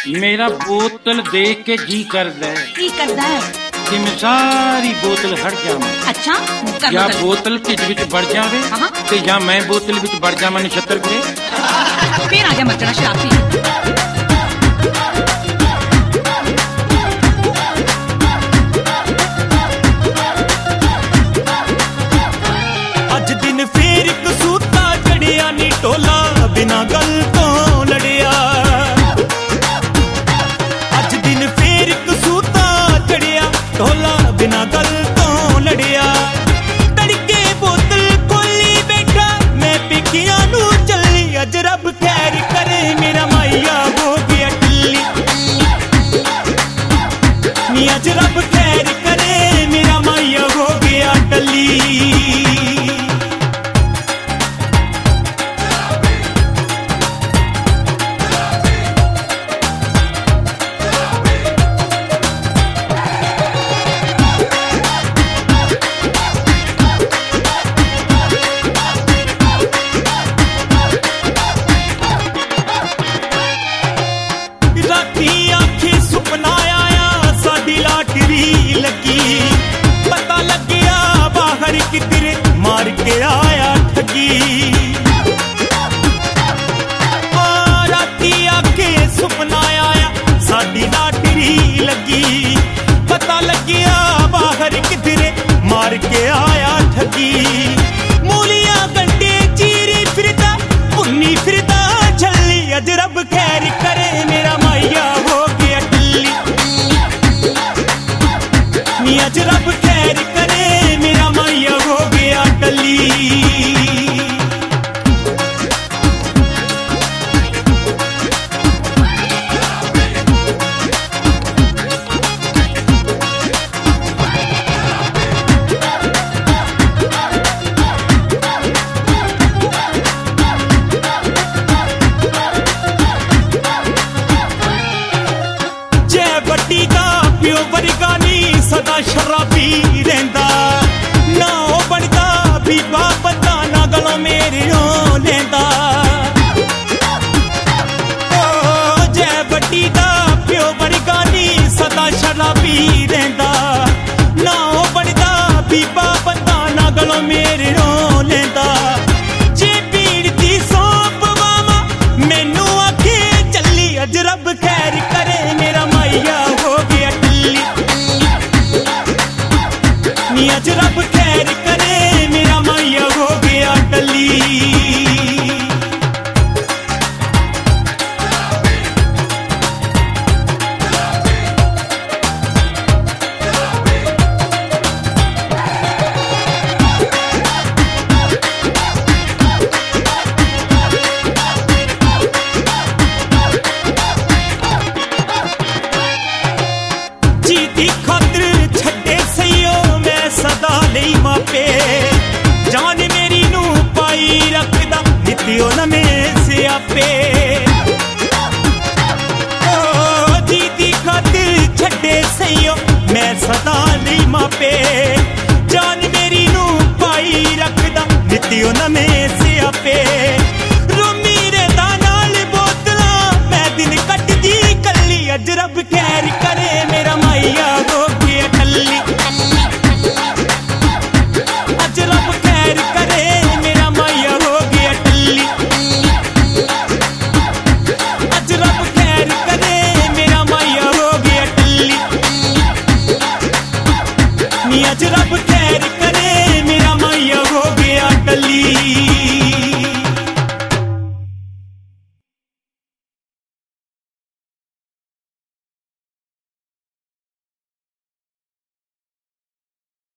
मेरा बोतल देख के जी करदा है की करदा है कि मैं सारी बोतल हट जावां। अच्छा या बोतल ढिड विच बढ़ जावे ते या मैं बोतल विच बढ़ जावां नछत्तर करे। फिर आ गया मचना शराबी। अज दिन फिर कसूता चढ़िया नी टोला बिना गल तो लड़िया। अज दिन फिर कसूता चढ़िया टोला बिना गल तो लड़िया। तड़के बोतल खोली बैठा मैं पिकिया नू चली। अज रब खैर करे मेरा माइया हो गया टल्ली। नी अज रब खैर करे मेरा माइया हो गया टल्ली। किधरे मार के आया ठगी। राती आके सुपना आया साडी लाटरी लगी। पता लगिया बाहर किधरे मार के आया ठगी। मूलियां गंडे चीरी फिरदा पुन्नी फिरदा छल्ली। अज रब खैर करे मेरा माइया हो गया टल्ली। नी अज रब खैर करे मेरा माइया हो गया टल्ली। जय बड्डी दा प्यो वर्गा नी सदा शराबी रहंदा। ना ओ बनदा बीबा बंदा ना गलों मेरे ओ लेंदा। ओ जय बड्डी दा प्यो वर्गा नी सदा शराबी रहंदा। ना ओ बनदा बीबा बंदा ना गलों मेरे ओ लेंदा। जे पीड़ दी सौंप वावा मैनू आखे चली। अज रब खैर करे मेरा माइया हो गया टल्ली। नी अज रब खैर करे मेरा माइया हो गया टल्ली। जीती खातिर छड्डे सईओ मैं सदा नहीं मापे। जान मेरी नू पाई रखदा नित्यो नमे सियापे। ओ जीती खातिर छड्डे सईओ मैं सदा नहीं मापे। जान मेरी नू पाई रखदा नित्यो नमे सियापे। रोमी रेदा नाल बोतलां मैं दिन कटदी कल्ली। अज रब खैर करे मेरा माइया हो गया टल्ली। अज रब खैर करे मेरा माइया हो गया टल्ली। अज रब खैर करे मेरा माइया हो गया टल्ली। नी अज रब खैर करे मेरा माइया हो गया टल्ली।